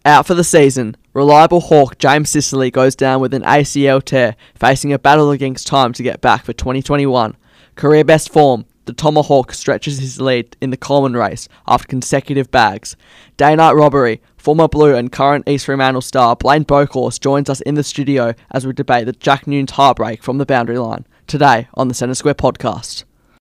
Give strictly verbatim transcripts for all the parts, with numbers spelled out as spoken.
Out for the season, reliable Hawk James Sicily goes down with an A C L tear, facing a battle against time to get back for twenty twenty-one. Career best form, the Tomahawk stretches his lead in the Coleman race after consecutive bags. Day night robbery, former Blue and current East Fremantle star Blaine Boakhorse joins us in the studio as we debate the Jack Newnes heartbreak from the boundary line. Today on the Centre Square podcast.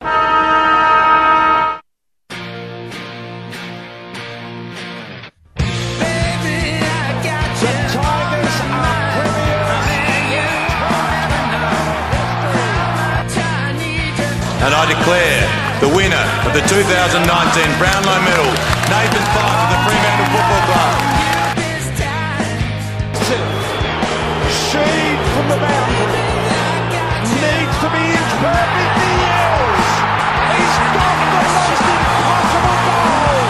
And I declare the winner of the two thousand nineteen Brownlow Medal, Nathan Fyfe of the Fremantle Football Club. Sheed from the boundary. Needs to be inch perfect. He is. He's got the most impossible goal.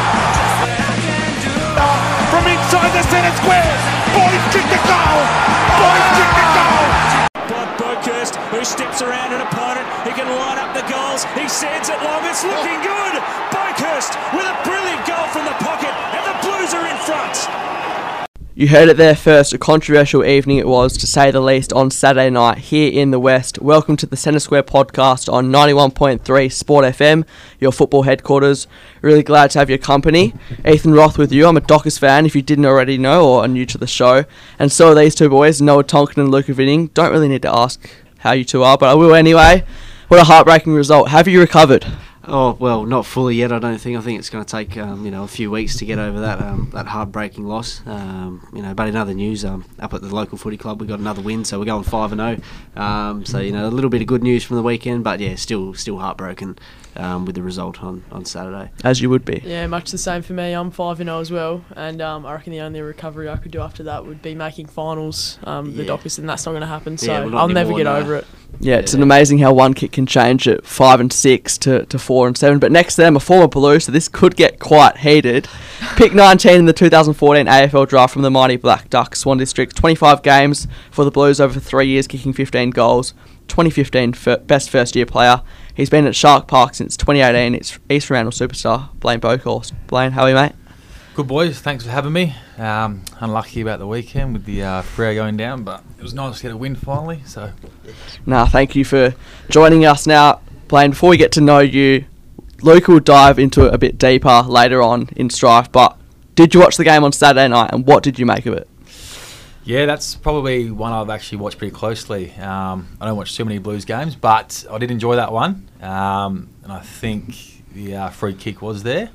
From inside the centre square. Boys kick the goal. Boys kick the goal. Bob Boakhorse, who steps around an opponent, he can line up the goals, he sends it long, it's looking good! Boakhorse with a brilliant goal from the pocket, and the Blues are in front! You heard it there first, a controversial evening it was, to say the least, on Saturday night here in the West. Welcome to the Centre Square podcast on ninety-one point three Sport F M, your football headquarters. Really glad to have your company. Ethan Roth with you. I'm a Dockers fan, if you didn't already know or are new to the show. And so are these two boys, Noah Tonkin and Luca Vinning. Don't really need to ask how you two are, but I will anyway. What a heartbreaking result. Have you recovered? Oh, well, not fully yet, I don't think. I think it's going to take, um, you know, a few weeks to get over that um, that heartbreaking loss. Um, you know, but in other news, um, up at the local footy club, we got another win, so we're going five and oh. Um, so, you know, a little bit of good news from the weekend, but yeah, still still heartbroken um, with the result on, on Saturday. As you would be. Yeah, much the same for me. I'm five and oh as well, and um, I reckon the only recovery I could do after that would be making finals, um, the Yeah. Dockers, and that's not going to happen, so Yeah, well, not I'll never anymore, get no. over it. Yeah, it's an amazing how one kick can change it five and six to, to four and seven. But next to them, a former Blue, so this could get quite heated. Pick nineteen in the two thousand fourteen A F L draft from the mighty Black Duck Swan District. twenty-five games for the Blues over three years, kicking fifteen goals. twenty fifteen fir- best first year player. He's been at Shark Park since twenty eighteen. It's East Fremantle superstar Blaine Boakhorse. Blaine, how are you, mate? Good boys, thanks for having me. Um, unlucky about the weekend with the uh, Freo going down, but it was nice to get a win finally. So, Nah, thank you for joining us now. Blaine, before we get to know you, Luke will dive into it a bit deeper later on in Strife, but did you watch the game on Saturday night and what did you make of it? yeah, that's probably one I've actually watched pretty closely. Um, I don't watch too many Blues games, but I did enjoy that one. Um, and I think the uh, free kick was there.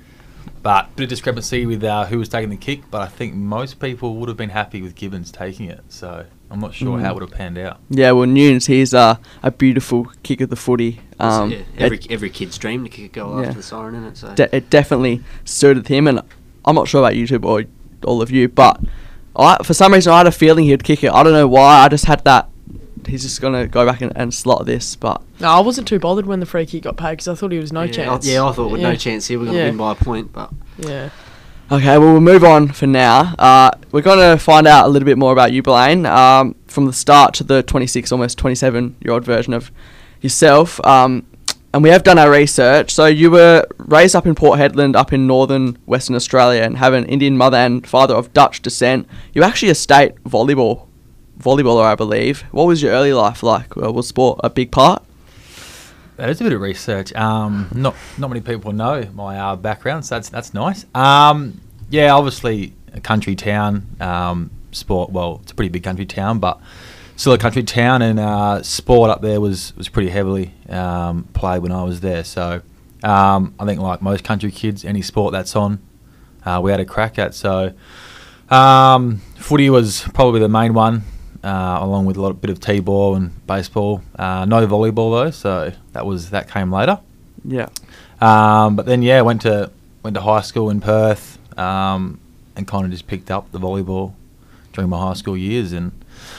But bit of discrepancy with uh, who was taking the kick, but I think most people would have been happy with Gibbons taking it. So I'm not sure Mm. how it would have panned out. Yeah, well, Newnes, he's uh, a beautiful kick of the footy. Um, yeah, every it, every kid's dream to kick a goal Yeah. after the siren, innit? So. de- it definitely suited him, and I'm not sure about you two or all of you, but I, for some reason I had a feeling he'd kick it. I don't know why, I just had that, he's just going to go back and, and slot this, but... No, I wasn't too bothered when the free kick got paid because I thought he was no yeah, chance. I, yeah, I thought with Yeah. no chance here, we're going to Yeah. win by a point, but... Yeah. Okay, well, we'll move on for now. Uh, we're going to find out a little bit more about you, Blaine, um, from the start to the twenty-six, almost twenty-seven-year-old version of yourself. Um, and we have done our research. So you were raised up in Port Hedland, up in northern Western Australia, and have an Indian mother and father of Dutch descent. You're actually a state volleyball volleyballer, I believe. What was your early life like? Uh, was sport a big part? That is a bit of research. Um, not not many people know my uh, background, so that's that's nice. Um, yeah, obviously a country town. Um, sport, well, it's a pretty big country town, but still a country town, and uh, sport up there was was pretty heavily um, played when I was there. So um, I think like most country kids, any sport that's on, uh, we had a crack at. So um, footy was probably the main one. Uh, along with a lot of bit of t-ball and baseball, uh, no volleyball though, so that was that came later. Yeah. Um, but then yeah, went to went to high school in Perth, um, and kind of just picked up the volleyball during my high school years, and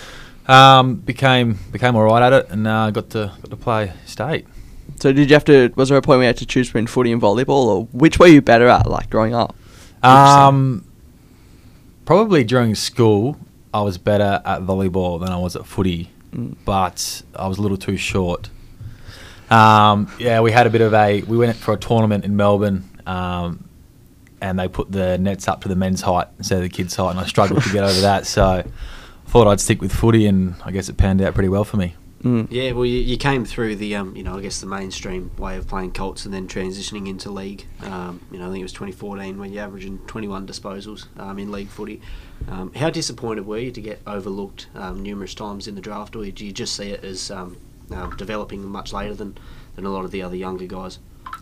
um, became became all right at it, and uh, got to got to play state. So did you have to, was there a point where you had to choose between footy and volleyball, or which were you better at, like, growing up? Um, probably during school, I was better at volleyball than I was at footy, Mm. but I was a little too short. Um, yeah, we had a bit of a... We went for a tournament in Melbourne, um, and they put the nets up to the men's height instead of the kids' height, and I struggled to get over that. So I thought I'd stick with footy, and I guess it panned out pretty well for me. Mm. Yeah, well, you, you came through the, um, you know, I guess the mainstream way of playing Colts and then transitioning into league. Um, you know, I think it was twenty fourteen when you're averaging twenty-one disposals um, in league footy. Um, how disappointed were you to get overlooked um, numerous times in the draft, or do you just see it as um, uh, developing much later than, than a lot of the other younger guys?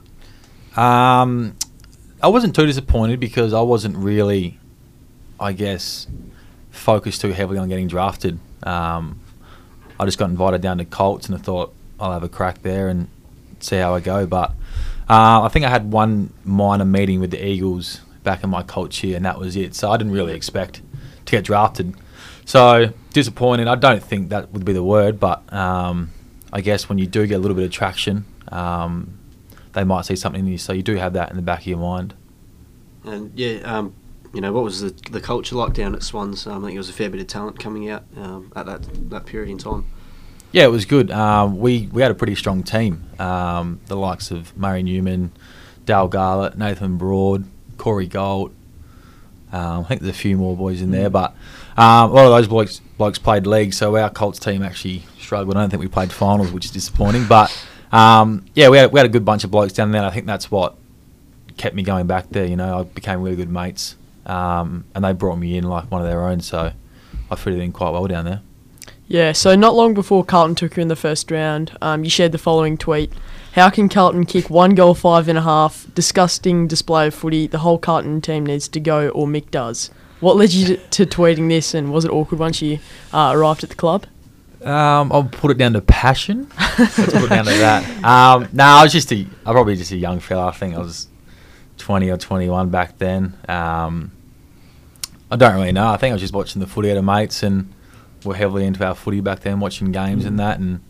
Um, I wasn't too disappointed because I wasn't really, I guess, focused too heavily on getting drafted. Um, I just got invited down to Colts and I thought I'll have a crack there and see how I go. But uh, I think I had one minor meeting with the Eagles back in my Colts year, and that was it. So I didn't really expect to get drafted. So disappointed. I don't think that would be the word, but um, I guess when you do get a little bit of traction, um, they might see something in you. So you do have that in the back of your mind. And yeah, um, you know, what was the the culture like down at Swans? Um, I think there was a fair bit of talent coming out um, at that that period in time. Yeah, it was good. Um, we we had a pretty strong team. Um, the likes of Murray Newman, Dale Garlett, Nathan Broad, Corey Gold. Um, I think there's a few more boys in there, but um, a lot of those blokes blokes played league. So our Colts team actually struggled. I don't think we played finals, which is disappointing. But um, yeah, we had we had a good bunch of blokes down there. And I think that's what kept me going back there. You know, I became really good mates. Um, and they brought me in like one of their own, so I fitted in quite well down there. Yeah, so not long before Carlton took you in the first round, um, you shared the following tweet. How can Carlton kick one goal five and a half? Disgusting display of footy. The whole Carlton team needs to go, or Mick does. What led you to, to tweeting this, and was it awkward once you uh, arrived at the club? Um, I'll put it down to passion. Let's put it down to that. Um, no, I was just a, I'm probably just a young fella. I think I was twenty or twenty-one back then. Um, I don't really know. I think I was just watching the footy at a mates, and we're heavily into our footy back then, watching games mm. and that, and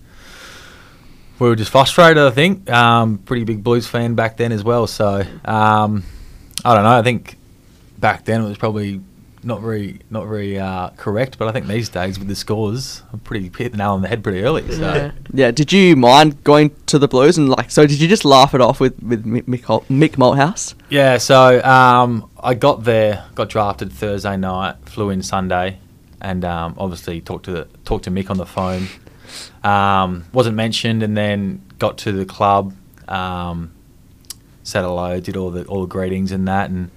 we were just frustrated. I think um, pretty big Blues fan back then as well. So um, I don't know. I think back then it was probably not very not very uh, correct, but I think these days with the scores, I'm pretty hit the nail on the head pretty early. So. Yeah. Yeah. Did you mind going to the Blues and like? So did you just laugh it off with with Mick, Mick, Hol- Mick Malthouse? Yeah. So um, I got there, got drafted Thursday night, flew in Sunday, and um, obviously talked to the, talked to Mick on the phone. Um, wasn't mentioned, and then got to the club, um, said hello, did all the all the greetings and that, and.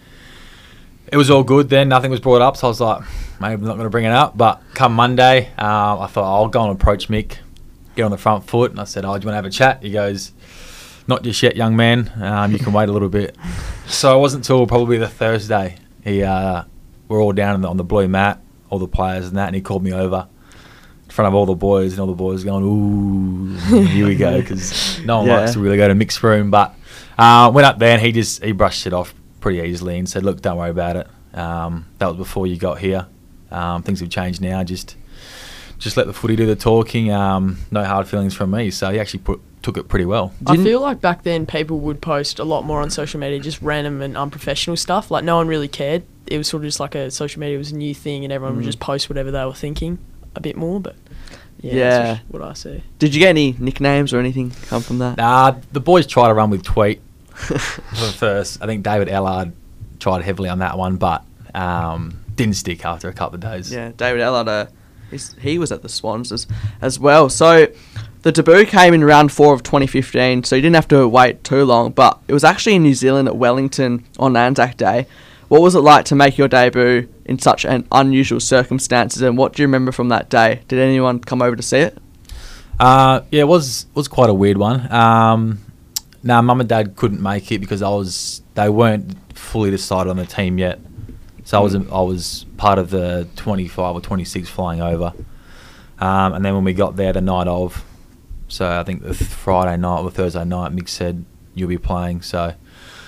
It was all good then, nothing was brought up, so I was like, maybe I'm not going to bring it up. But come Monday, uh, I thought, I'll go and approach Mick, get on the front foot, and I said, oh, do you want to have a chat? He goes, not just yet, young man, um, you can wait a little bit. So it wasn't until probably the Thursday, he, uh, we're all down on the, on the blue mat, all the players and that, and he called me over in front of all the boys, and all the boys going, ooh, here we go, because no one Yeah. likes to really go to Mick's room. But uh, went up there, and he just he brushed it off pretty easily and said, look, don't worry about it. Um, that was before you got here. Um, things have changed now. Just just let the footy do the talking. Um, no hard feelings from me. So he actually put, took it pretty well. I feel like back then people would post a lot more on social media, just random and unprofessional stuff. Like no one really cared. It was sort of just like a social media was a new thing, and everyone Mm. would just post whatever they were thinking a bit more. But yeah, Yeah. that's what I see. Did you get any nicknames or anything come from that? Nah, the boys try to run with Tweet for first. I think David Ellard tried heavily on that one, but um, didn't stick after a couple of days. Yeah, David Ellard, uh, he's, he was at the Swans as, as well. So the debut came in round four of twenty fifteen, so you didn't have to wait too long, but it was actually in New Zealand at Wellington on Anzac Day. What was it like to make your debut in such an unusual circumstances, and what do you remember from that day? Did anyone come over to see it? Uh, yeah, it was was quite a weird one. Um, no, Mum and Dad couldn't make it because I was they weren't fully decided on the team yet. So I was I was part of the twenty-five or twenty-six flying over, um, and then when we got there the night of, so I think the th- Friday night or Thursday night, Mick said you'll be playing. So,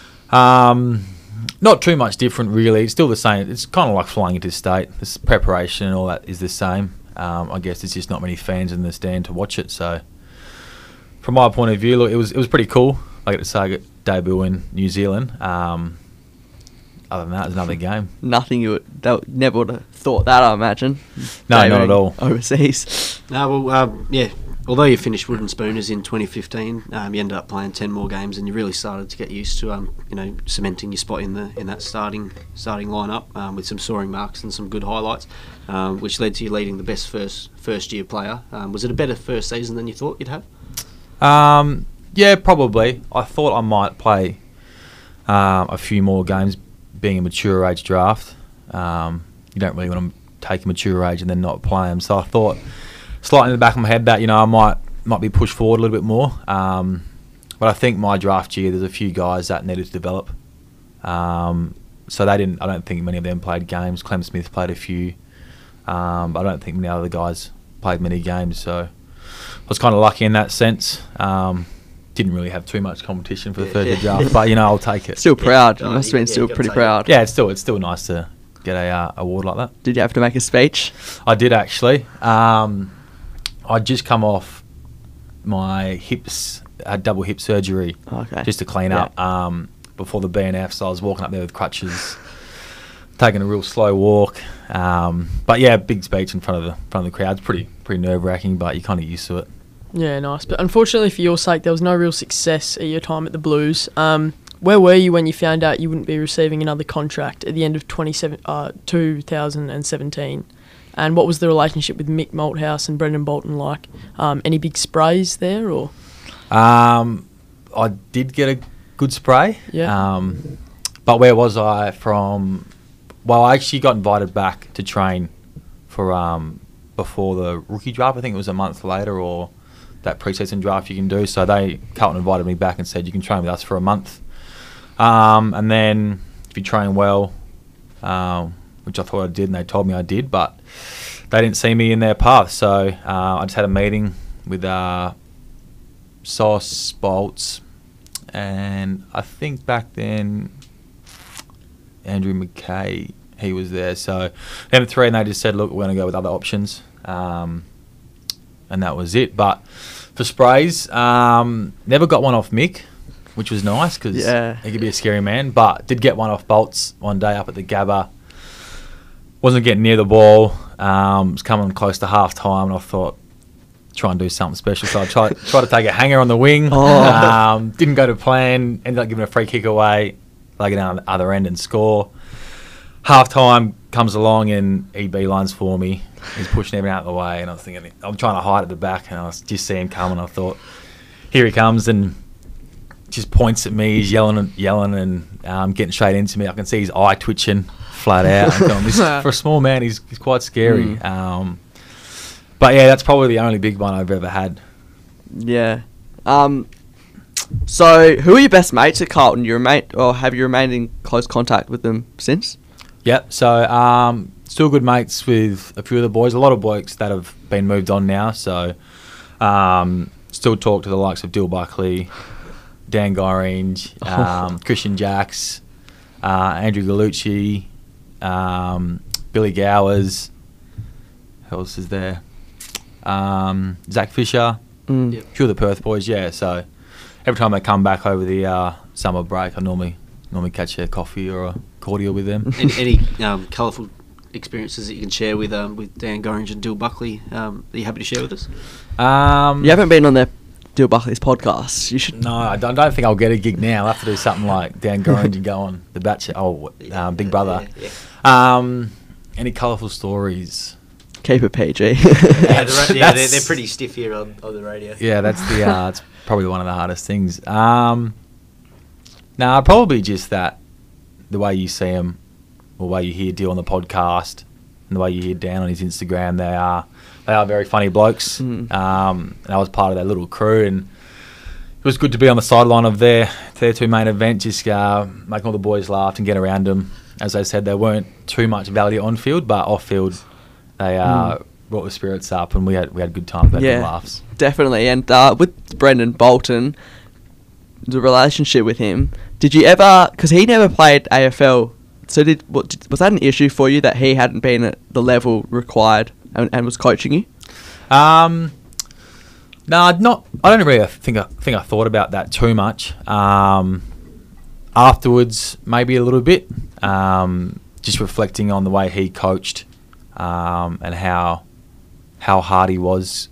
um, not too much different really. It's still the same. It's kind of like flying into state. This preparation and all that is the same. Um, I guess there's just not many fans in the stand to watch it. So, from my point of view, look, it was it was pretty cool. I get to say I get debut in New Zealand. Um, other than that, it's another game. Nothing you would, they would- never would have thought that, I imagine. No, not Debuting at all. Overseas. No, well, um, yeah, although you finished Wooden Spooners in twenty fifteen, um, you ended up playing ten more games, and you really started to get used to, um, you know, cementing your spot in the in that starting starting lineup um, with some soaring marks and some good highlights, um, which led to you leading the best first first year player. Um, was it a better first season than you thought you'd have? Um, yeah, probably. I thought I might play um, a few more games, being a mature age draft. Um, you don't really want to take a mature age and then not play them. So I thought, slightly in the back of my head, that you know I might might be pushed forward a little bit more. Um, but I think my draft year, there's a few guys that needed to develop. Um, so they didn't. I don't think many of them played games. Clem Smith played a few. Um, but I don't think many other guys played many games. So I was kind of lucky in that sense. Um, didn't really have too much competition for the Yeah, third year yeah. draft, but you know I'll take it. Still proud. Oh, Must have been yeah, still you gotta pretty take proud. Yeah, it's still it's still nice to get a uh, award like that. Did you have to make a speech? I did actually. Um, I'd just come off my hips, had double hip surgery, Okay. just to clean Yeah. up um, before the B N F. So I was walking up there with crutches, taking a real slow walk. Um, but yeah, big speech in front of the front of the crowd. It's pretty pretty nerve wracking, but you're kind of used to it. Yeah, nice. But unfortunately for your sake, there was no real success at your time at the Blues. Um, where were you when you found out you wouldn't be receiving another contract at the end of twenty-seven, uh, two thousand seventeen? And what was the relationship with Mick Malthouse and Brendan Bolton like? Um, any big sprays there, or? Um, I did get a good spray. Yeah. Um, but where was I from? Well, I actually got invited back to train for um, before the rookie draft. I think it was a month later, or that pre-season draft you can do. So they Carlton invited me back and said you can train with us for a month, um, and then if you train well, um, which I thought I did, and they told me I did, but they didn't see me in their path. So uh, I just had a meeting with uh, Sauce, Bolts, and I think back then Andrew McKay, he was there. So them three, and they just said, look, we're going to go with other options. Um, and that was it. But for sprays, um, never got one off Mick, which was nice because Yeah. he could be a scary man. But did get one off Bolts one day up at the Gabba. Wasn't getting near the ball. Um, was coming close to half time, and I thought, try and do something special. So I tried, tried to take a hanger on the wing. Oh. Um, didn't go to plan. Ended up giving a free kick away. Leg it down the other end and score. Half time comes along and he beelines for me. He's pushing everything out of the way, and I was thinking, I'm trying to hide at the back, and I was just seeing him coming. I thought, here he comes, and just points at me. He's yelling and yelling and um, getting straight into me. I can see his eye twitching flat out. I'm going, this, for a small man, he's, he's quite scary. Mm. Um, but yeah, that's probably the only big one I've ever had. Yeah. Um. So, who are your best mates at Carlton? You remain, or have you remained in close contact with them since? Yep. So um, still good mates with a few of the boys. A lot of blokes that have been moved on now. So um, still talk to the likes of Dill Buckley, Dan Gorringe, um, Christian Jacks, uh, Andrew Gallucci, um, Billy Gowers. Who else is there? Um, Zach Fisher. Mm. Yep. A few of the Perth boys. Yeah. So every time they come back over the uh, summer break, I normally normally catch a coffee or a cordial with them. any any um, colourful experiences that you can share with um, with Dan Gorringe and Dill Buckley? Um, are you happy to share with us? Um, You haven't been on their Dill Buckley's podcast. You should. No, I don't, don't think I'll get a gig now. I'll have to do something like Dan Gorringe and go on The Bachelor. Oh, um, Big Brother. Yeah, yeah. Um, any colourful stories? Keep it P G. Yeah, the ra- yeah they're, That's- they're pretty stiff here on, on the radio. Yeah, that's the. Uh, that's probably one of the hardest things. Um, nah, probably just that the way you see him, or the way you hear Dill on the podcast, and the way you hear Dan on his Instagram, they are they are very funny blokes. Mm. Um, and I was part of their little crew, and it was good to be on the sideline of their their two main events, just uh, making all the boys laugh and get around them. As I said, there weren't too much value on field, but off field, they uh, Mm. brought the spirits up, and we had we had good times, we had Yeah. good laughs. Definitely. And uh, with Brendan Bolton, the relationship with him, did you ever, because he never played A F L, so did, what, did was that an issue for you that he hadn't been at the level required and, and was coaching you? Um, no, not. I don't really think I think I thought about that too much. Um, afterwards, maybe a little bit. Um, just reflecting on the way he coached, um, and how how hard he was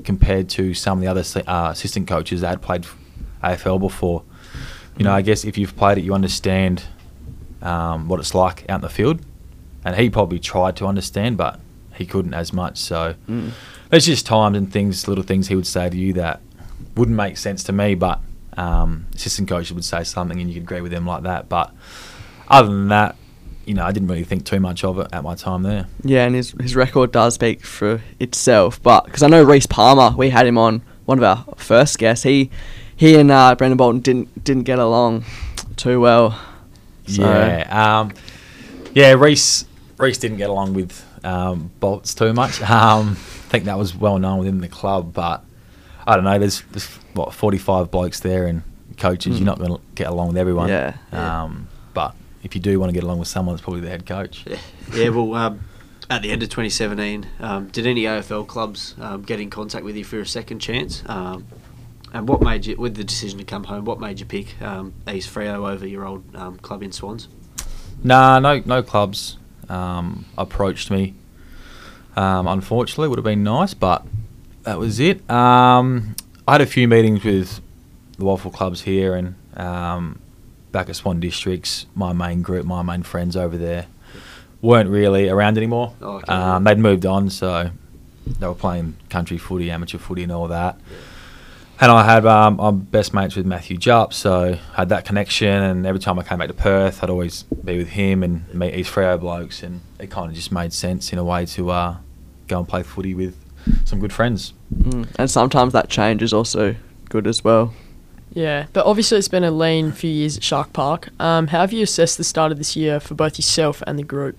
compared to some of the other uh, assistant coaches that had played A F L before. You know, I guess if you've played it, you understand um, what it's like out in the field. And he probably tried to understand, but he couldn't as much. So Mm. there's just times and things, little things he would say to you that wouldn't make sense to me, but um, assistant coaches would say something and you could agree with them like that. But other than that, you know, I didn't really think too much of it at my time there. Yeah, and his his record does speak for itself. But because I know Reece Palmer, we had him on one of our first guests. He he and uh, Brendan Bolton didn't didn't get along too well. So. Yeah, um, yeah. Reece Reece didn't get along with um, Bolts too much. Um, I think that was well known within the club, but I don't know. There's, there's what forty-five blokes there and coaches. Mm. You're not going to get along with everyone. Yeah, Um, yeah. But if you do want to get along with someone, it's probably the head coach. Yeah, yeah well, um, at the end of twenty seventeen, um, did any A F L clubs um, get in contact with you for a second chance? Um, and what made you, with the decision to come home, what made you pick um, East Freo over your old um, club in Swans? Nah, no, no clubs um, approached me. Um, unfortunately, would have been nice, but that was it. Um, I had a few meetings with the Waffle clubs here and um, back at Swan Districts. My main group, my main friends over there, weren't really around anymore. Oh, okay. um, they'd moved on, so they were playing country footy, amateur footy, and all that. And I had um, I'm best mates with Matthew Jupp, so I had that connection. And every time I came back to Perth, I'd always be with him and meet East Freo blokes, and it kind of just made sense in a way to uh, go and play footy with some good friends. Mm. And sometimes that change is also good as well. Yeah, but obviously it's been a lean few years at Shark Park. Um, how have you assessed the start of this year for both yourself and the group?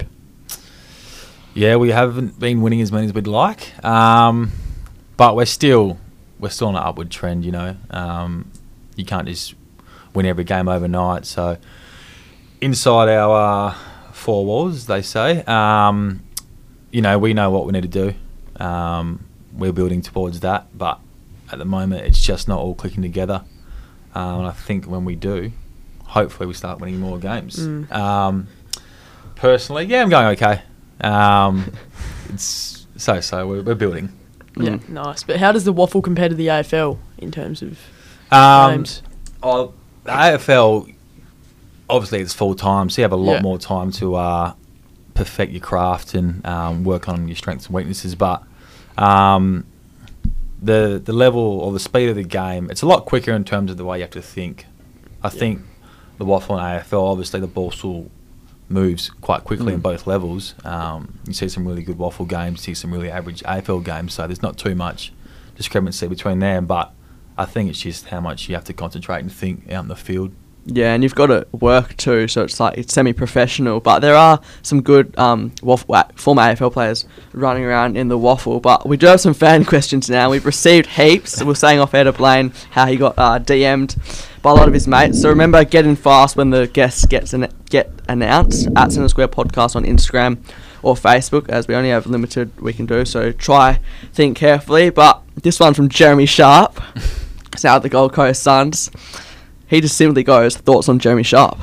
Yeah, we haven't been winning as many as we'd like, um, but we're still we're still on an upward trend. You know, um, you can't just win every game overnight. So inside our uh, four walls, they say, um, you know, we know what we need to do. Um, we're building towards that, but at the moment, it's just not all clicking together. Um, and I think when we do, hopefully we start winning more games. Mm. Um, personally, yeah, I'm going okay. Um, it's so-so. We're, we're building. Yeah, nice. But how does the Waffle compare to the A F L in terms of Um, games? oh, the A F L, obviously it's full time, so you have a lot Yeah. more time to uh, perfect your craft and um, work on your strengths and weaknesses. But um, the the level or the speed of the game, it's a lot quicker in terms of the way you have to think. I think the Waffle and A F L, obviously the ball still moves quite quickly in Mm. both levels. Um, you see some really good Waffle games, see some really average A F L games, so there's not too much discrepancy between them, but I think it's just how much you have to concentrate and think out in the field. Yeah, and you've got to work too, so it's like it's semi-professional. But there are some good um, waffle, uh, former A F L players running around in the Waffle. But we do have some fan questions now. We've received heaps. We're saying off air to Blaine how he got uh, D M'd by a lot of his mates. So remember, get in fast when the guests gets an- get announced at Centre Square Podcast on Instagram or Facebook, as we only have limited we can do. So try, think carefully. But this one from Jeremy Sharp, it's out at the Gold Coast Suns. He just simply goes, thoughts on Jeremy Sharp?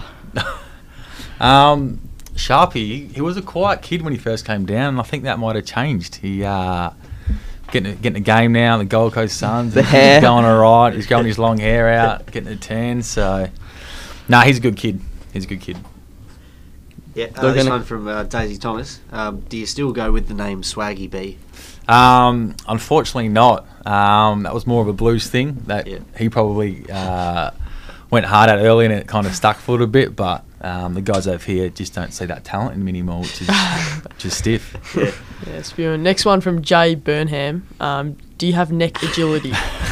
Um, Sharpie, he was a quiet kid when he first came down, and I think that might have changed. He uh, getting getting a game now, the Gold Coast Suns. The he's hair. going all right. He's growing his long hair out, getting a tan. So, nah, he's a good kid. He's a good kid. Yeah, uh, They're this gonna- one from uh, Daisy Thomas. Um, do you still go with the name Swaggy B? Um, unfortunately not. Um, that was more of a blues thing that Yeah. he probably uh, went hard at early, and it kind of stuck for a little bit. But um, the guys over here just don't see that talent in him anymore, which is just stiff. Yeah. Yeah, spewing. Next one from Jay Burnham. Um, do you have neck agility?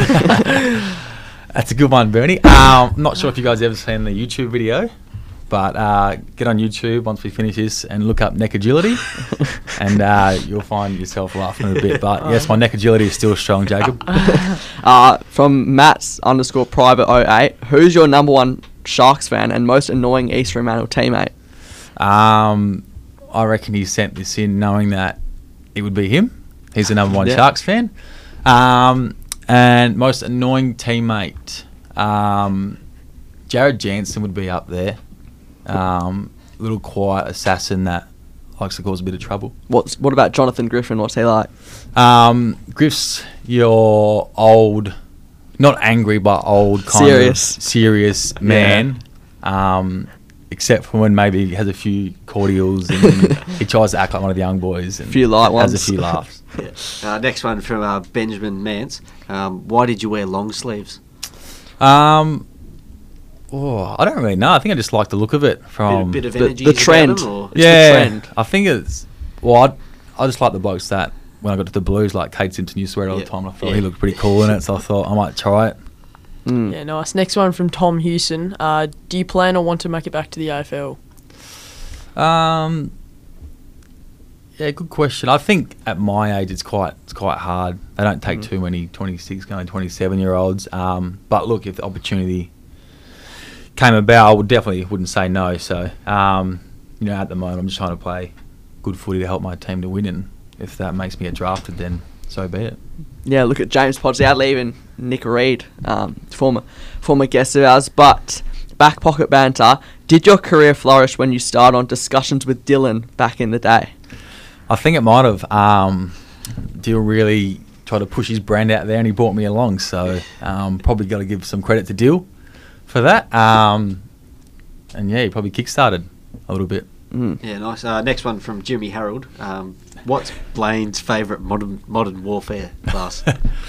That's a good one, Bernie. Um, I'm not sure if you guys ever seen the YouTube video, but uh, get on YouTube once we finish this and look up neck agility, and uh, you'll find yourself laughing a bit. But yes, my neck agility is still strong, Jacob. Uh, from Matt's underscore private oh eight, who's your number one Sharks fan and most annoying East Fremantle teammate? Um, I reckon he sent this in knowing that it would be him. He's the number one Yeah. Sharks fan. Um, and most annoying teammate, um, Jared Jansen would be up there. Um, little quiet assassin that likes to cause a bit of trouble. What's what about Jonathan Griffin? What's he like? Um, Griff's your old, not angry, but old kind Serious. of serious man. Um, except for when maybe he has a few cordials and he tries to act like one of the young boys and Few light has ones. a few laughs. Yeah. Uh, next one from uh, Benjamin Mance. Um, why did you wear long sleeves? Um, oh, I don't really know. I think I just like the look of it. From bit, bit of the- energy. the about trend. them, or? It's the yeah, trend. I think it's well. I, I just like the blokes that when I got to the Blues, like Kate Simpson used to wear it all Yeah. the time. And I thought Yeah. he looked pretty cool in it, so I thought I might try it. Mm. Yeah, nice. Next one from Tom Hewson. Uh, do you plan or want to make it back to the A F L? Um, yeah, good question. I think at my age it's quite it's quite hard. They don't take Mm. too many twenty-six, going twenty-seven year olds. Um, but look, if the opportunity came about, I would definitely wouldn't say no. So, um, you know, at the moment I'm just trying to play good footy to help my team to win, and if that makes me get drafted, then so be it. Yeah, look at James Podsley and Nick Reed, um, former former guest of ours. But back pocket banter, did your career flourish when you started on Discussions with Dylan back in the day? I think it might have. Um, Dill really tried to push his brand out there, and he brought me along. So um, probably got to give some credit to Dill for that. Um, and yeah, he probably kickstarted a little bit. Mm. Yeah, nice. Uh, next one from Jimmy Harold. Um, what's Blaine's favourite modern modern warfare class?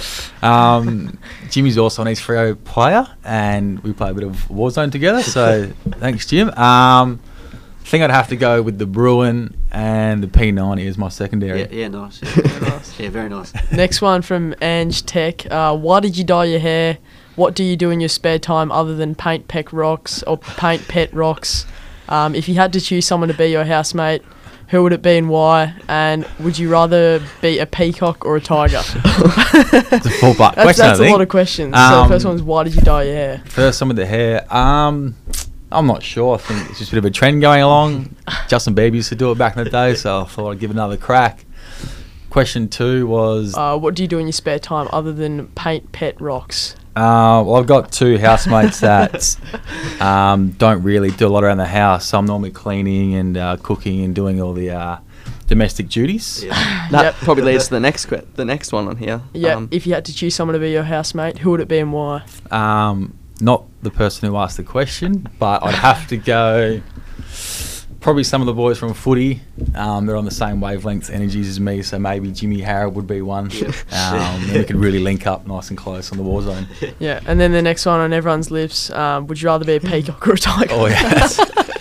Um, Jimmy's also an East Freo player, and we play a bit of Warzone together. So thanks, Jim. Um, I think I'd have to go with the Bruin and the P ninety as my secondary. yeah, yeah, nice. Yeah, nice. Yeah, very nice. Next one from Ange Tech. Uh, why did you dye your hair? What do you do in your spare time other than paint peck rocks or paint pet rocks? Um, if you had to choose someone to be your housemate, who would it be and why? And would you rather be a peacock or a tiger? It's a full butt That's, question, that's I a think. lot of questions. so Um, the first one is, why did you dye your hair? First one with the hair. Um, I'm not sure. I think it's just a bit of a trend going along. Justin Bieber used to do it back in the day, so I thought I'd give it another crack. Question two was, uh, Uh, what do you do in your spare time other than paint pet rocks? well, I've got two housemates that um, don't really do a lot around the house, so I'm normally cleaning and uh, cooking and doing all the uh, domestic duties. Yeah. That Yep. probably leads to the next que- the next one on here. Yeah, Um, if you had to choose someone to be your housemate, who would it be and why? Um, not the person who asked the question, but I'd have to go probably some of the boys from footy. Um, they're on the same wavelength energies as me, so maybe Jimmy Harold would be one. Yep. Um, and we could really link up nice and close on the war zone. Yeah, and then the next one on everyone's lips, um, would you rather be a peacock or a tiger? Oh yes.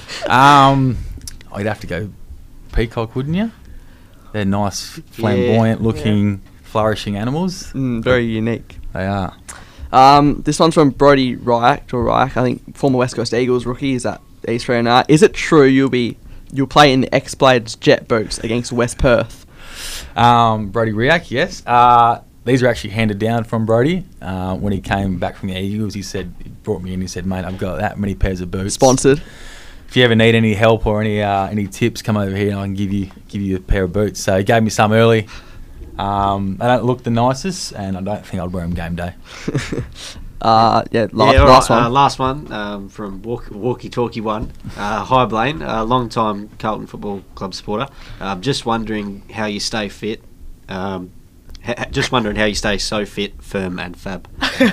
um, I'd have to go peacock, wouldn't you? They're nice, flamboyant looking, flourishing animals. mm, very unique. They are. Um, this one's from Brody Ryack, or Ryack, I think, former West Coast Eagles rookie. Is at East Freo now. Is it true you'll be you'll play in the X-Blades jet boots against West Perth? Um, Brody Riak, yes. Uh, these are actually handed down from Brody. Uh, when he came back from the Eagles, he said, he brought me in, he said, mate, I've got that many pairs of boots. Sponsored. If you ever need any help or any uh, any tips, come over here and I can give you give you a pair of boots. So he gave me some early. Um, they don't look the nicest, and I don't think I'd wear them game day. Uh, yeah, la- yeah, all last right, one. Uh, last one um, from Walk- Walkie Talkie One. Uh, hi Blaine, a long time Carlton Football Club supporter. Um, just wondering how you stay fit. Um, ha- just wondering how you stay so fit, firm, and fab.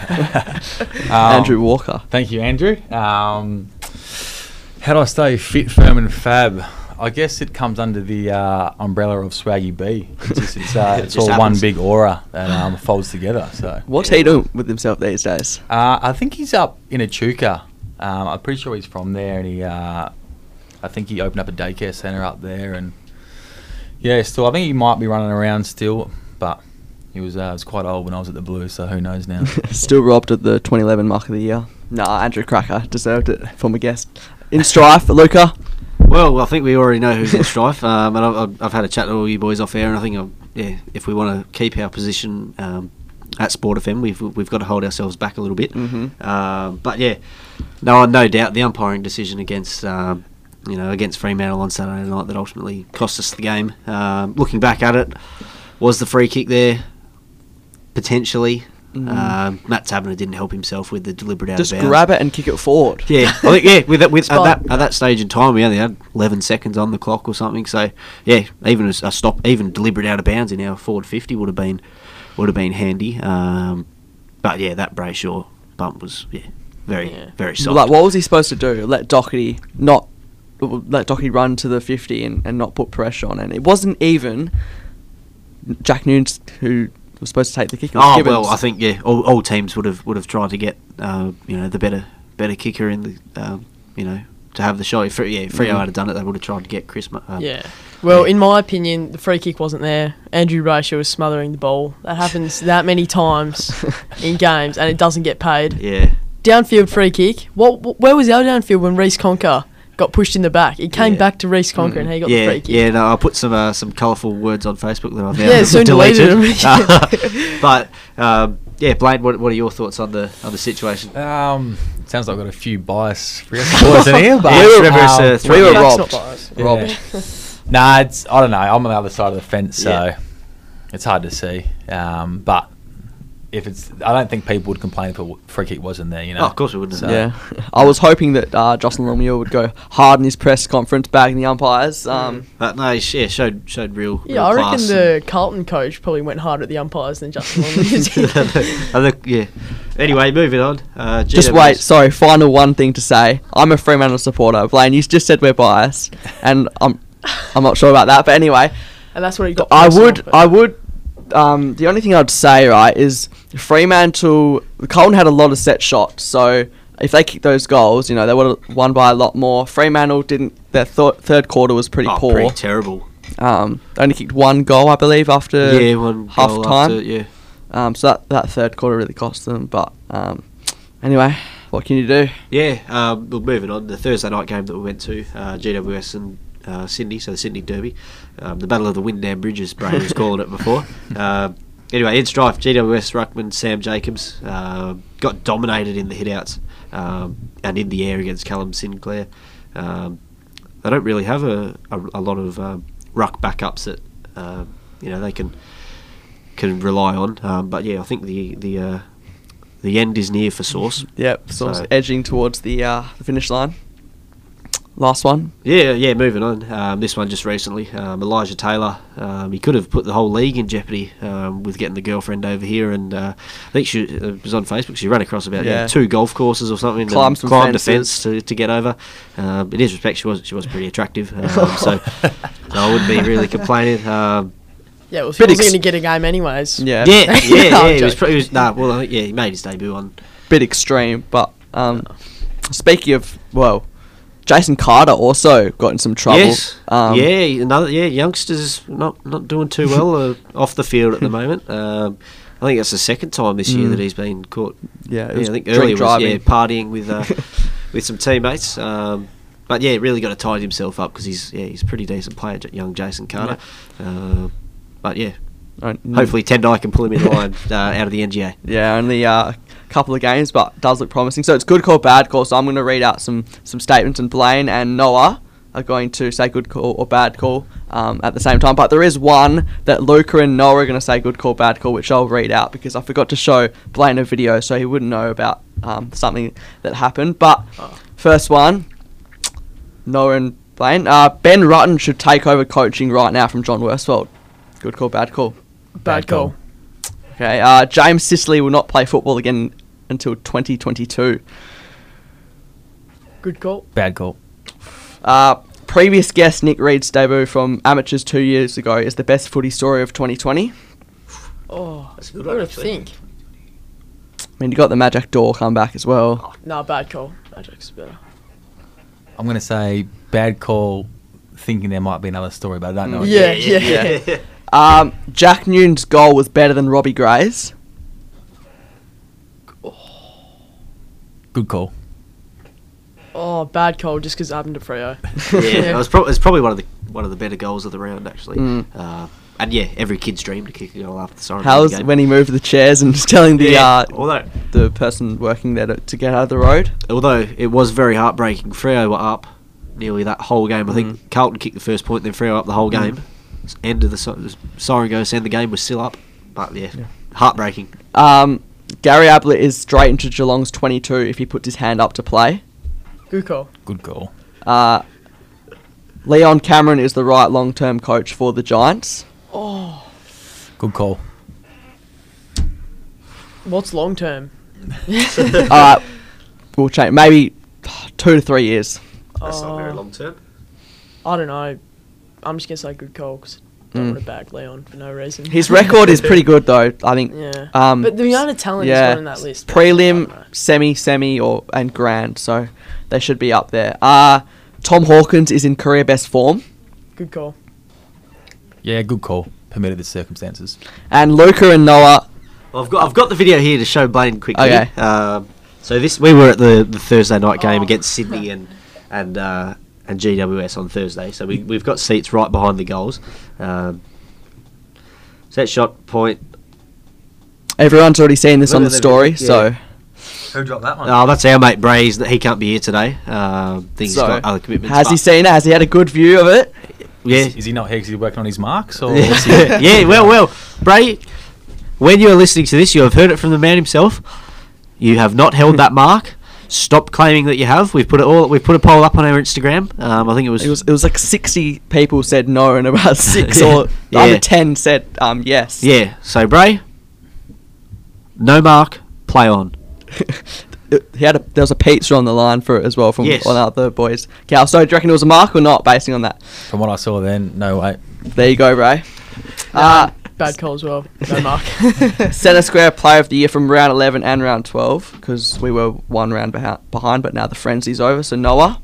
Um, Andrew Walker. Thank you, Andrew. Um, how do I stay fit, firm, and fab? I guess it comes under the uh, umbrella of Swaggy B. It's, just, it's, uh, It it's just all one happens. big aura that um, folds together. So What's he doing with himself these days? uh, I think he's up in Echuca. Um, I'm pretty sure he's from there, and he, uh, I think he opened up a daycare centre up there, and yeah, still, I think he might be running around still, but he was uh, was quite old when I was at the Blues, so who knows now. Still robbed at the twenty eleven mark of the year. Nah, Andrew Cracker deserved it. Former guest. In strife, Luca. Well, I think we already know who's in strife, um, and I've, I've had a chat to all you boys off air, and I think, I've, yeah, if we want to keep our position um, at Sport F M, we've we've got to hold ourselves back a little bit. Mhm. Um, but yeah, no, no doubt the umpiring decision against um, you know against Fremantle on Saturday night that ultimately cost us the game. Um, looking back at it, was the free kick there potentially? Mm. Um, Matt Taberner didn't help himself with the deliberate out Just of bounds. grab it and kick it forward. Yeah, I think yeah. With that, with at Spot. that at that stage in time, we only had eleven seconds on the clock or something. So yeah, even a, a stop, even deliberate out of bounds in our forward fifty would have been would have been handy. Um, but yeah, that Brayshaw bump was yeah very Yeah. very soft. Like, what was he supposed to do? Let Doherty not let Doherty run to the fifty and, and not put pressure on it. It wasn't even Jack Nunes who was supposed to take the kick. It was Oh Gibbons. well, I think yeah, all, all teams would have would have tried to get uh, you know the better better kicker in the um, you know to have the shot. If Fre- yeah, if Freo Mm. had done it, they would have tried to get Chris. Mu- Uh, Yeah. Well, yeah. in my opinion, the free kick wasn't there. Andrew Brayshaw was smothering the ball. That happens that many times in games, and it doesn't get paid. yeah. Downfield free kick. What? Where was our downfield when Reece Conker got pushed in the back? It came Yeah. back to Reece Conker, and he got yeah, the free kick. yeah. No, I put some uh, some colourful words on Facebook that I've now Yeah, soon deleted them. Uh, but um, yeah, Blaine, what what are your thoughts on the on the situation? Um, sounds like I've got a few bias for boys in here, but Yeah, we were- remember it's, uh, um, three- we were yeah. That's robbed. not biased. yeah. Robbed. Nah, it's I don't know. I'm on the other side of the fence, so Yeah. it's hard to see. Um, but if it's, I don't think people would complain if a w- free kick wasn't there. You know, Oh, of course we wouldn't. So- Yeah, I was hoping that uh, Jocelyn Lemieux would go hard in his press conference, bagging the umpires. Um, But no, he sh- yeah, showed showed real. Yeah, real I reckon class the Carlton coach probably went harder at the umpires than Justin Longleat did. I think, yeah. Anyway, moving on. Uh, just G W S wait. Sorry, final one thing to say. I'm a Fremantle supporter. Blaine, you just said we're biased, and I'm I'm not sure about that. But anyway, And that's what he got. I personal, would but- I would. Um, the only thing I'd say, right, is Fremantle. Carlton had a lot of set shots, so if they kicked those goals, you know, they would have won by a lot more. Fremantle didn't. Their th- third quarter was pretty oh, poor. pretty terrible. Um, they only kicked one goal, I believe, after yeah, one half goal time. after, yeah. Um, so that, that third quarter really cost them. But um, anyway, what can you do? Yeah, um, well, moving on. The Thursday night game that we went to, uh, G W S and uh, Sydney, so the Sydney Derby. Um, the Battle of the Wyndham Bridges, Brady was calling it before. Um, anyway, in strife, G W S ruckman Sam Jacobs uh, got dominated in the hitouts um, and in the air against Callum Sinclair. Um, they don't really have a, a, a lot of um, ruck backups that uh, you know they can can rely on. Um, but yeah, I think the the uh, the end is near for Sauce. Yep, sort So- of edging towards the uh, the finish line. Last one. Yeah, yeah. Moving on. Um, this one just recently. Um, Elijah Taylor. Um, he could have put the whole league in jeopardy um, with getting the girlfriend over here, and uh, I think she uh, was on Facebook. She ran across about yeah. Yeah. two golf courses or something. Climbed and some climbed a fences. fence to, to get over. Um, in his respect, she was she was pretty attractive. Um, so, so I wouldn't be really complaining. Um, Yeah, well, if he Bit wasn't ex- going to get a game anyways. Yeah, yeah, yeah, yeah. I'm He was, joking. pre- he was nah. Well, I think, yeah, he made his debut on. bit extreme. But um, speaking of, well, Jason Carter also got in some trouble. Yes. Um, yeah, another yeah, youngsters not not doing too well uh, off the field at the moment. Um, I think that's the second time this year Mm. that he's been caught. Yeah, it Yeah, was I think drink earlier was driving. yeah, partying with uh, with some teammates. Um, but yeah, really got to tidy himself up because he's yeah he's a pretty decent player, J- young Jason Carter. Uh, but yeah, Right, mm. hopefully Tendai can pull him in line uh, out of the N G A. Yeah, only uh, a couple of games, but does look promising. So it's good call, bad call. So I'm going to read out some, some statements, and Blaine and Noah are going to say good call or bad call um, at the same time. But there is one that Luca and Noah are going to say good call, bad call, which I'll read out because I forgot to show Blaine a video, so he wouldn't know about um, something that happened. But first one, Noah and Blaine. Uh, Ben Rutten should take over coaching right now from John Worsfold. Good call, bad call. Bad, Bad call. call. Okay, uh, James Sicily will not play football again until twenty twenty-two. Good call. Bad call. Uh, previous guest Nick Reed's debut from Amateurs two years ago is the best footy story of twenty twenty. Oh, That's a good what one, do I actually. think? I mean, you got the Magic Door come back as well. No, bad call. Magic's better. I'm going to say bad call, thinking there might be another story, but I don't know. Mm. it Yeah, yet. yeah. Um, Jack Nunes' goal was better than Robbie Gray's. Good call. Oh, bad call just because it happened to Freo. Yeah, it was, pro- it was probably one of the one of the better goals of the round actually. Mm. Uh, and yeah, every kid's dream to kick a goal after the siren. How's game. when he moved the chairs and was telling the Yeah, uh, although the person working there to, to get out of the road? although it was very heartbreaking. Freo were up nearly that whole game. I think Mm. Carlton kicked the first point, then Freo up the whole Mm. game. End of the si- siren goes, and the game was still up. But yeah, heartbreaking. Um, Gary Ablett is straight into Geelong's twenty-two if he puts his hand up to play. Good call. Good call. Uh, Leon Cameron is the right long-term coach for the Giants. Good call. What's long term? uh, we'll change. Maybe two to three years. That's not very Uh, long term. I don't know. I'm just gonna say good call because I don't Mm. want to back Leon for no reason. His record is pretty good though. I think. yeah. Um, but the amount of talent yeah, he's got in that list. I prelim, don't know. semi, semi, or and grand. So they should be up there. Uh Tom Hawkins is in career best form, Good call. Yeah, good call. Permitted the circumstances. and Luca and Noah. Well, I've got I've got the video here to show Blaine quickly. Okay. Um, so this we were at the, the Thursday night game Oh. against Sydney and and uh, and G W S on Thursday. So we we've got seats right behind the goals. Um, set shot point. Everyone's already seen this Look on at the the story. video, So Who dropped that one? Oh, that's our mate Braze. He can't be here today. Um, think So, he's got other commitments. has he but- seen it? Has he had a good view of it? Yeah. Is, is he not here because he's working on his marks? Or yeah, yeah, well, well, Bray, when you are listening to this, you have heard it from the man himself. You have not held that mark. Stop claiming that you have. We've put it all. We've put a poll up on our Instagram. Um, I think it was. It was it was like sixty people said no, and about six Yeah. or Yeah. under ten said um yes. Yeah. So Bray, no mark. Play on. He had a, there was a pizza on the line for it as well from Yes. one of the other boys. Cal, so do you reckon it was a mark or not, basing on that? From what I saw then, no way. There you go, Ray. Uh, Bad call as well. No mark. Centre Square Player of the Year from round eleven and round twelve, because we were one round beha- behind, but now the frenzy's over. So Noah,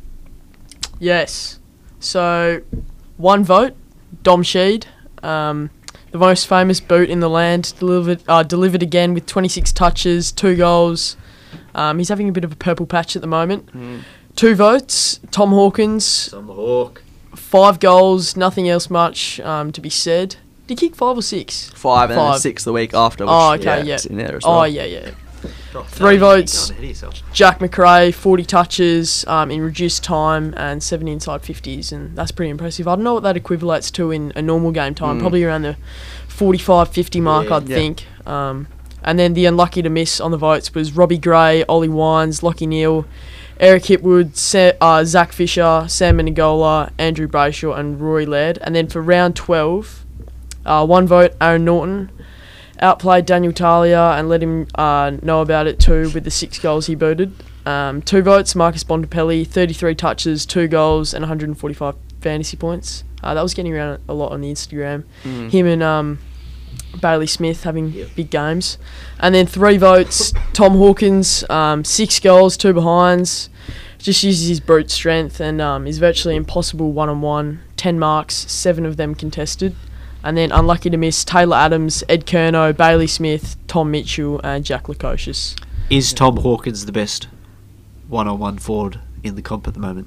Yes. So, one vote, Dom Sheed, um, the most famous boot in the land, delivered uh, delivered again with twenty-six touches, two goals. Um, he's having a bit of a purple patch at the moment. Two votes, Tom Hawkins, On the hawk. five goals, nothing else much um, to be said. Did he kick five or six? five and then Five. six the week after. Which, Oh, okay, yeah. it's in there as well. Oh, yeah, yeah. Three votes. Jack McRae, forty touches um, in reduced time and seven inside fifties, and that's pretty impressive. I don't know what that equivalates to in a normal game time, Mm. probably around the forty-five, fifty mark, Yeah. I'd Yeah. think. Um, and then the unlucky to miss on the votes was Robbie Gray, Ollie Wines, Lockie Neal, Eric Hipwood, Sa- uh, Zach Fisher, Sam Menegola, Andrew Brayshaw, and Rory Laird. And then for round twelve, uh, one vote, Aaron Norton. Outplayed Daniel Talia and let him uh, know about it too with the six goals he booted. Um, two votes, Marcus Bontempelli, thirty-three touches, two goals and one hundred forty-five fantasy points. Uh, that was getting around a lot on the Instagram. Mm. Him and um, Bailey Smith having Yep. big games. And then three votes, Tom Hawkins, um, six goals, two behinds. Just uses his brute strength and um, is virtually impossible one-on-one. Ten marks, seven of them contested. And then unlucky to miss Taylor Adams, Ed Kerno, Bailey Smith, Tom Mitchell, and Jack Lukosius. Is Tom Hawkins the best one-on-one forward in the comp at the moment?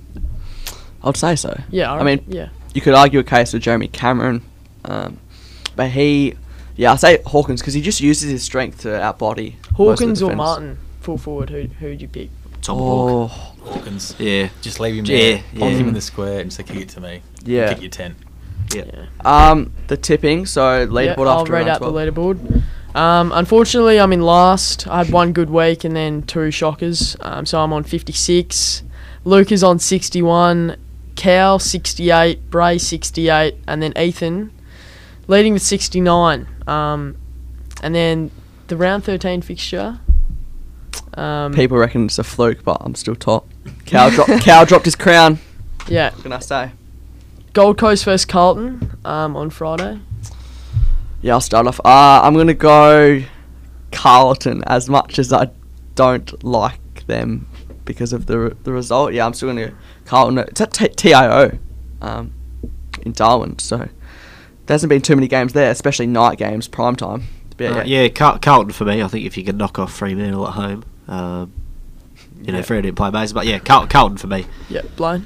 I'd say so. Yeah, I, I mean, yeah, you could argue a case with Jeremy Cameron, um, but he, yeah, I say Hawkins because he just uses his strength to outbody most of the Hawkins or defenders. Martin, full forward. Who who would you pick? Tom Hawk. Oh, Hawkins. Yeah. Just leave him Yeah, there. yeah. Pop him in the square and say, kick it to me. Yeah. Kick your ten. Yeah. Yeah. um, the tipping. So leaderboard Yeah, I'll after read round out twelve. the leaderboard. Um, unfortunately, I'm in last. I had one good week and then two shockers. Um, so I'm on fifty-six. Luke is on sixty-one. Cal sixty-eight. Bray sixty-eight. And then Ethan leading with sixty-nine. Um, and then the round thirteen fixture. Um, People reckon it's a fluke, but I'm still top. Cal, dro- Cal dropped his crown. yeah. What can I say? Gold Coast versus Carlton um, on Friday. Yeah, I'll start off. Uh, I'm gonna go Carlton. As much as I don't like them because of the the result, yeah, I'm still gonna go Carlton. It's at T- TIO um, in Darwin, so there hasn't been too many games there, especially night games, prime time. But Uh, yeah, Car- Carlton for me. I think if you can knock off Fremantle at home, um, you know, Yeah. Fremantle didn't play amazing, but yeah, Car- Carlton for me. Yeah, Blaine.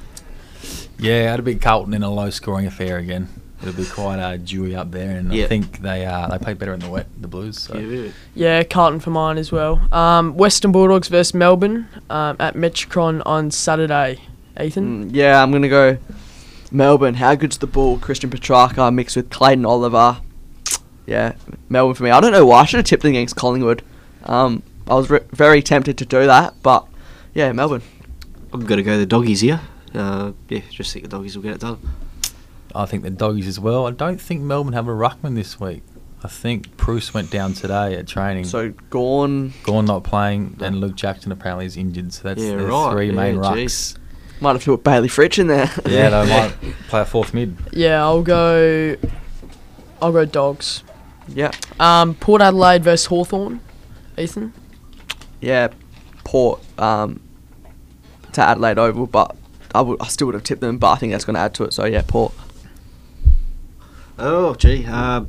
Yeah, it'll be Carlton in a low-scoring affair again. It'll be quite uh, dewy up there, and Yeah. I think they uh, they play better in the wet, the Blues. So. Yeah, Carlton for mine as well. Um, Western Bulldogs versus Melbourne um, at Metricon on Saturday. Ethan? Mm, yeah, I'm gonna go Melbourne. How good's the ball? Christian Petrarca mixed with Clayton Oliver. Yeah, Melbourne for me. I don't know why I should have tipped them against Collingwood. Um, I was re- very tempted to do that, but yeah, Melbourne. I'm going to go the doggies here. Uh, yeah, just think the doggies will get it done. I think the doggies as well. I don't think Melbourne have a ruckman this week. I think Bruce went down today at training. So Gawn Gorn not playing, and Luke Jackson apparently is injured. So that's Yeah, their right. three main Yeah, rucks. geez. might have to put Bailey Fritsch in there. Yeah, they might play a fourth mid. Yeah, I'll go. I'll go Dogs. yeah, Um, Port Adelaide versus Hawthorn. Ethan. yeah. Port um, to Adelaide Oval, but I would I still would have tipped them, but I think that's going to add to it. So yeah, Port. Oh, gee. Um,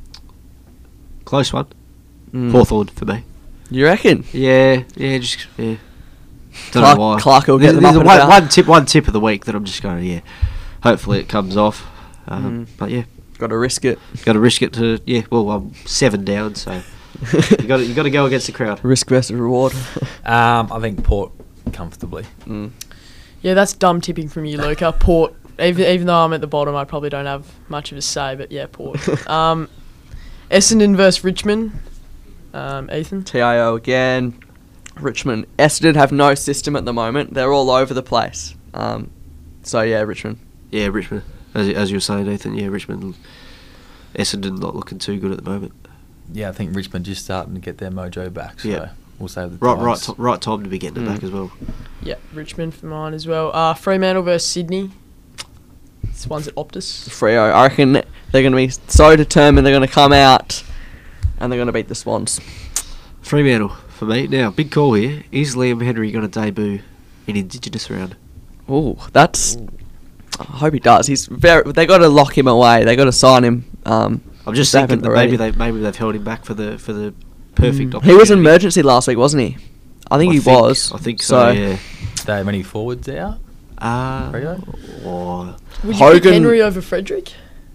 close one. Mm. Hawthorn for me. You reckon? Yeah, yeah, just yeah. Don't Clark- know why. Clark will get There's- them there's up and one, about. one tip, one tip of the week that I'm just going to yeah. Hopefully it comes off. Um, Mm. But yeah, Got to risk it. got to risk it to yeah. Well, I'm seven down, so you got you got to go against the crowd. Risk versus reward. Um, I think Port comfortably. mm. Yeah, that's dumb tipping from you, Luca. Port. Even even though I'm at the bottom, I probably don't have much of a say. But yeah, Port. um, Essendon versus Richmond. Um, Ethan. T I O again. Richmond. Essendon have no system at the moment. They're all over the place. Um, so yeah, Richmond. Yeah, Richmond. As as you were saying, Nathan. Yeah, Richmond. Essendon not looking too good at the moment. Yeah, I think Richmond just starting to get their mojo back. So Yeah. we'll save the Right, right, Tigers. to, right time to be getting it Mm. back as well. Yeah, Richmond for mine as well. Uh, Fremantle versus Sydney. This one's at Optus. Freo. I reckon they're going to be so determined. They're going to come out and they're going to beat the Swans. Fremantle for me. Now, big call here. Is Liam Henry going to debut in Indigenous round? Oh, that's. I hope he does. He's very. They got to lock him away. They got to sign him. Um, I'm just they thinking haven't that already. maybe they maybe they've held him back for the for the perfect. Mm. He was an opportunity. emergency last week, wasn't he? I think I he think- was. I think so. Yeah. They have any forwards out? Uh, Freo? or Would you pick Hogan- Henry over Frederick?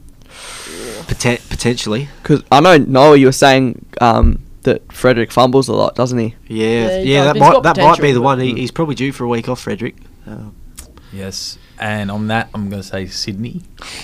poten- potentially. Because I know Noah, you were saying um, that Frederick fumbles a lot, doesn't he? Yeah, Yeah, yeah. he does, that but he's might got that might be potential, the one. but- He, he's probably due for a week off, Frederick. Uh, Yes. And on that, I'm going to say Sydney.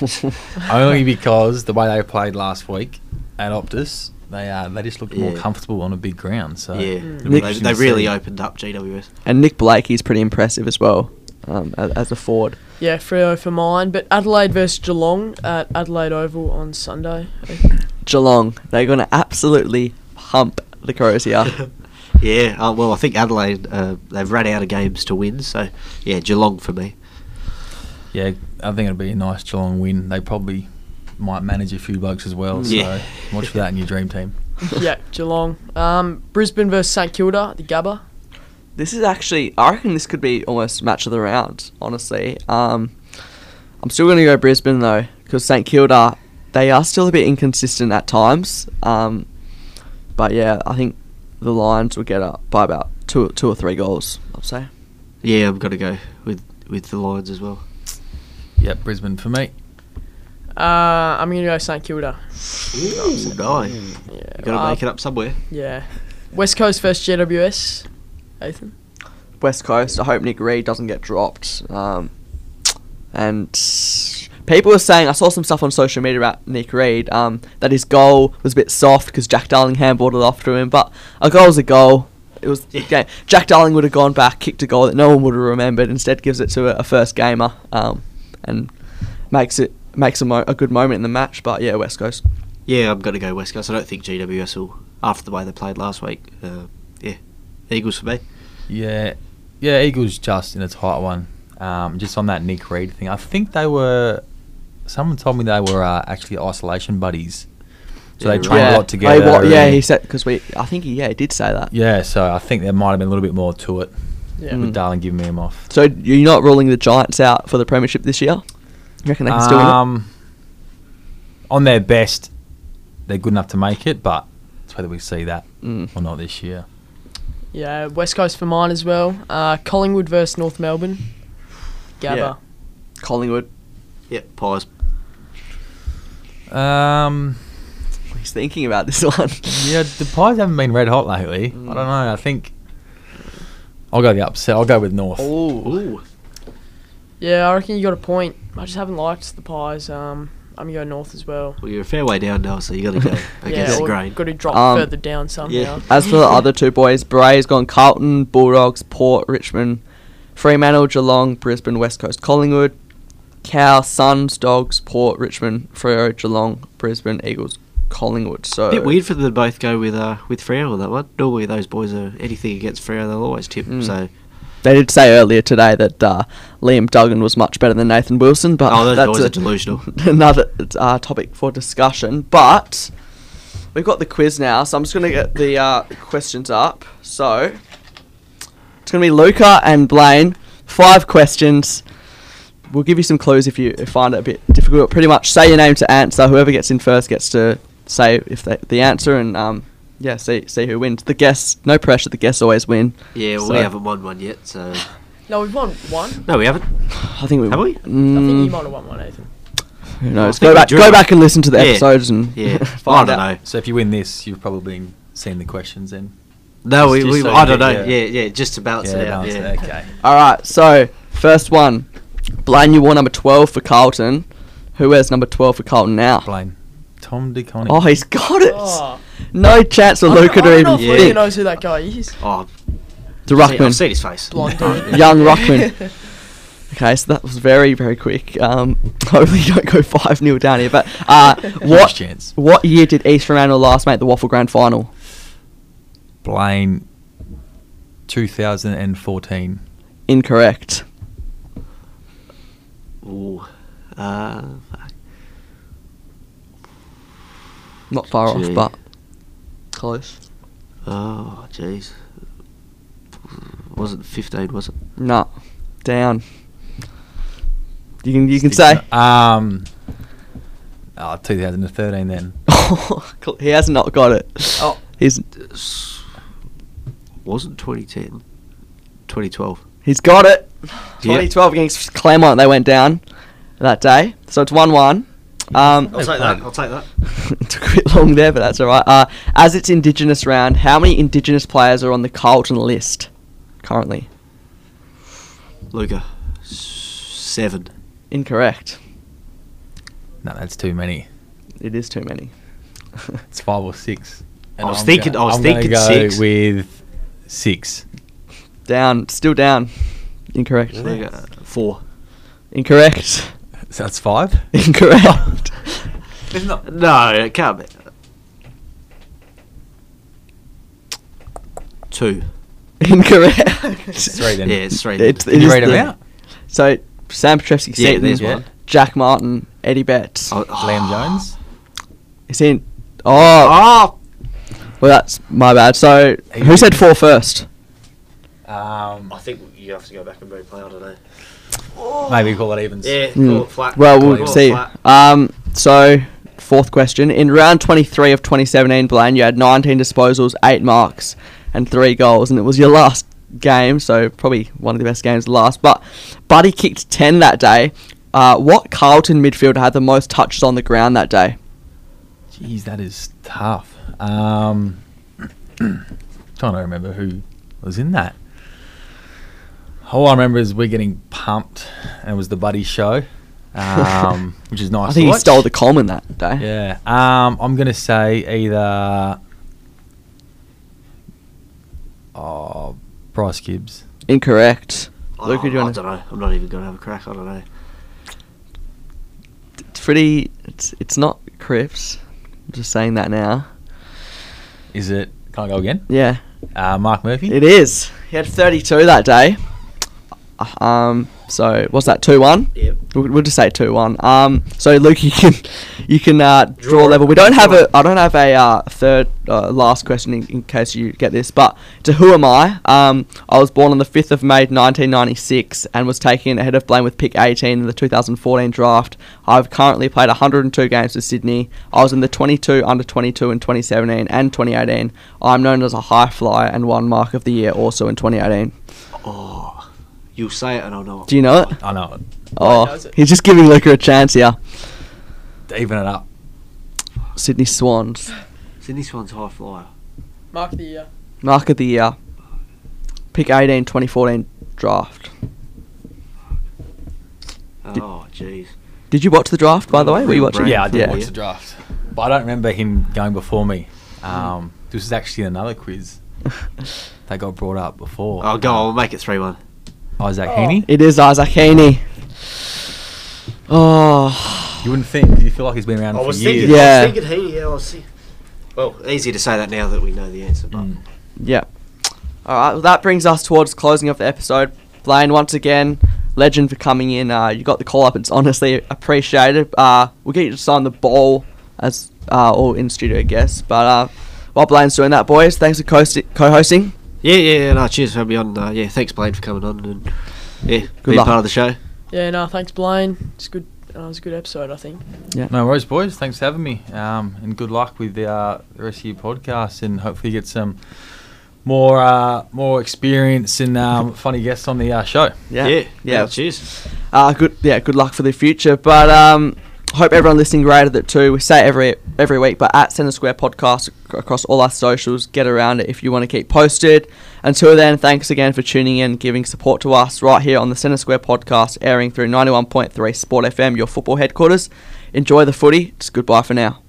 Only because the way they played last week at Optus, they uh, they just looked more Yeah. comfortable on a big ground. So yeah, it'll be Nick- they, interesting they to really see. opened up G W S. And Nick Blakey's pretty impressive as well um, as, as a forward. Yeah, Freo for mine. But Adelaide versus Geelong at Adelaide Oval on Sunday. Geelong, they're going to absolutely pump the Crows here. Yeah, uh, well, I think Adelaide uh, they've run out of games to win, so yeah, Geelong for me. Yeah, I think it'll be a nice Geelong win. They probably might manage a few blokes as well. So Yeah. watch for that in your dream team. Yeah, Geelong. Um, Brisbane versus St Kilda, the Gabba. This is actually, I reckon this could be almost match of the round, honestly. Um, I'm still going to go Brisbane though, because St Kilda, they are still a bit inconsistent at times. Um, but yeah, I think the Lions will get up by about two, two or three goals, I'll say. Yeah, I'm gonna go with with the Lions as well. Yep, Brisbane for me. Uh, I'm going to go St Kilda. Ooh, no, Yeah, you got to uh, make it up somewhere. Yeah. West Coast versus G W S. Ethan. West Coast, I hope Nick Reed doesn't get dropped. Um, and people were saying, I saw some stuff on social media about Nick Reed, um, that his goal was a bit soft because Jack Darling handballed it off to him, but a goal's a goal. It was Yeah. game. Jack Darling would have gone back, kicked a goal that no one would have remembered. Instead, gives it to a, a first gamer, um, and makes it makes a, mo- a good moment in the match. But yeah, West Coast. Yeah, I'm gonna go West Coast. I don't think G W S will, after the way they played last week. Uh, yeah, Eagles for me. Yeah, yeah. Eagles just in a tight one. Um, just on that Nick Reed thing, I think they were. Someone told me they were uh, actually isolation buddies, so Yeah, they trained yeah, a lot together. Hey, what, yeah, and- he said because we. I think he yeah he did say that. Yeah, so I think there might have been a little bit more to it. Yeah. Mm. With Darling giving him off. So you're not ruling the Giants out for the premiership this year? You reckon they can still win it? Um, on their best, they're good enough to make it, but it's whether we see that Mm. or not this year. Yeah, West Coast for mine as well. Uh, Collingwood versus North Melbourne. Gabba. Yeah. Collingwood. Yep, Pies. Um, He's thinking about this one. yeah, the Pies haven't been red hot lately. Mm. I don't know. I think I'll go the upset. I'll go with North. Oh. Ooh. Yeah, I reckon you got a point. I just haven't liked the Pies. Um, I'm going north as well. Well, you're a fair way down now, so you got to go against the or grain. got to drop Um, further down somehow. Yeah. As for the other two boys, Bray's gone Carlton, Bulldogs, Port, Richmond, Fremantle, Geelong, Brisbane, West Coast, Collingwood, Cow, Suns, Dogs, Port, Richmond, Freo, Geelong, Brisbane, Eagles, Collingwood. So Bit weird for them to both go with uh, with Freo on that one. Normally those boys are anything against Freo, they'll always tip. Mm. So They did say earlier today that uh, Liam Duggan was much better than Nathan Wilson, but oh, those that's boys a- are delusional. another uh, topic for discussion. But we've got the quiz now, so I'm just going to get the uh, questions up. So it's going to be Luca and Blaine. Five questions. We'll give you some clues if you find it a bit difficult. Pretty much say your name to answer. Whoever gets in first gets to say if they, the answer, and um, yeah, see see who wins. The guests, no pressure. The guests always win. Yeah, well, So- we haven't won one yet, so No, we've won one. no, we haven't. I think we Have we? I think Mm, you might have won one, Nathan. who knows? I think Go we back, drew go it. back and listen to the Yeah. episodes and Yeah, I find don't out. know. So if you win this, you've probably seen the questions then. No, Just- we, just we so I you don't know. get Yeah, your- yeah, just to balance it out. balance Yeah. it, okay. All right, so first one, Blaine, you wore number twelve for Carlton. Who wears number twelve for Carlton now? Blaine. Tom DeConnie. Oh, he's got it. Oh. No chance for I don't- Luca I to don't even know if Yeah. Luca think. knows who that guy is. Oh, The I've seen- I've Ruckman, seen his face. Blonde dude. young Ruckman. Okay, so that was very, very quick. Um, hopefully you don't go five nil down here. But uh, what chance. what year did East Fremantle last make the Waffle Grand Final? Blaine. two thousand fourteen. Incorrect. Ooh. Uh, fuck. Not far Gee. off, but close. Oh, jeez. Wasn't fifteen, was it? No, down. You can you can say. Um. Oh, two thousand thirteen then. He has not got it. Oh. He's Wasn't twenty ten. twenty twelve. he's got it. Yeah. twenty twelve against Claremont, they went down that day. So it's one one. Um, I'll take that. I'll take that. took a bit long there, but that's all right. Uh, as it's Indigenous round, how many Indigenous players are on the Carlton list currently? Luca. S- Seven. Incorrect. No, that's too many. It is too many. It's five or six. I was I'm thinking- gonna- I was I'm gonna thinking go six. with six. Down. Still down. Incorrect. Luca. Four. Incorrect. So that's five. Incorrect. It's not. No, it can't be. Two. Incorrect. It's three then. Yeah, it's three. It's- Can it you is read them the- out? So Sam Petrovsky, Yeah, Seaton, there's Yeah. one. Jack Martin, Eddie Betts. Oh, Liam Jones. Is he in? Oh, Oh! well, that's my bad. So who said four first? Um, I think you have to go back and replay. I don't know. maybe call it evens. Yeah, Hmm. call it flat. Well, Call we'll it see. flat. Um, so fourth question: in round twenty-three of twenty seventeen, Blaine, you had nineteen disposals, eight marks, and three goals, and it was your last game, so probably one of the best games last. But Buddy kicked ten that day. Uh, what Carlton midfielder had the most touches on the ground that day? Jeez, that is tough. Um, trying to remember who was in that. All I remember is we're getting pumped, and it was the Buddy show, um, which is nice. I think to he watch. stole the Coleman that day. Yeah. Um, I'm gonna say either. Oh, Bryce Gibbs. Incorrect. Oh, Luke, do you I wanna- don't know. I'm not even going to have a crack. I don't know. It's pretty. It's it's not Cripps. I'm just saying that now. Is it? Can I go again? Yeah, Uh, Mark Murphy. it is. He had thirty-two that day. Uh, Um, so what's that? Two one. Yep. We'll, we'll just say two one. Um, so Luke, you can you can uh, draw, Draw. level. We don't have Draw. a. I don't have a uh, third uh, last question in, in case you get this. But to who am I? Um, I was born on the fifth of May, nineteen ninety-six, and was taken ahead of Blaine with pick eighteen in the two thousand fourteen draft. I've currently played one hundred two games for Sydney. I was in the twenty-two, under twenty-two in twenty seventeen and twenty eighteen. I'm known as a high flyer and won Mark of the Year also in twenty eighteen. Oh, you'll say it and I'll know it. Do you know it? I know it. Oh, knows it. he's just giving Luca a chance here. Even it up. Sydney Swans. Sydney Swans high flyer. Mark of the year. Mark of the Year. Pick eighteen, twenty fourteen draft. Oh, jeez. Did you watch the draft, by the way? Were you watching? Yeah, I did Yeah. watch the draft, but I don't remember him going before me. Um, this is actually another quiz that got brought up before. Oh, go on, we'll make it three one. Isaac Heaney. It is Isaac Heaney. Oh, You wouldn't think? Do you feel like he's been around I for was years? thinking, Yeah. I was thinking he, yeah, I was see. Well, easy to say that now that we know the answer, but Mm. yeah. All right, well, that brings us towards closing of the episode. Blaine, once again, legend for coming in. Uh, you got the call up. It's honestly appreciated. Uh, we'll get you to sign the ball as uh, all in studio guests. But uh, while Blaine's doing that, boys, thanks for co- co-hosting. yeah, yeah, yeah, no, cheers for having me on. Uh, yeah, thanks, Blaine, for coming on and yeah, being luck. part of the show. Yeah, no, thanks, Blaine. It's good. Uh, it was a good episode, I think. No worries, boys. Thanks for having me. Um, and good luck with the, uh, the rest of your podcast, and hopefully get some more uh, more experience and um, funny guests on the uh, show. Yeah, yeah, yeah. cheers. Uh, good. Yeah, good luck for the future. But um, hope everyone listening rated it too. We say it every every week, but at Centre Square Podcast ac- across all our socials, get around it if you want to keep posted. Until then, thanks again for tuning in, giving support to us right here on the Centre Square Podcast, airing through ninety-one point three Sport F M, your football headquarters. Enjoy the footy. It's goodbye for now.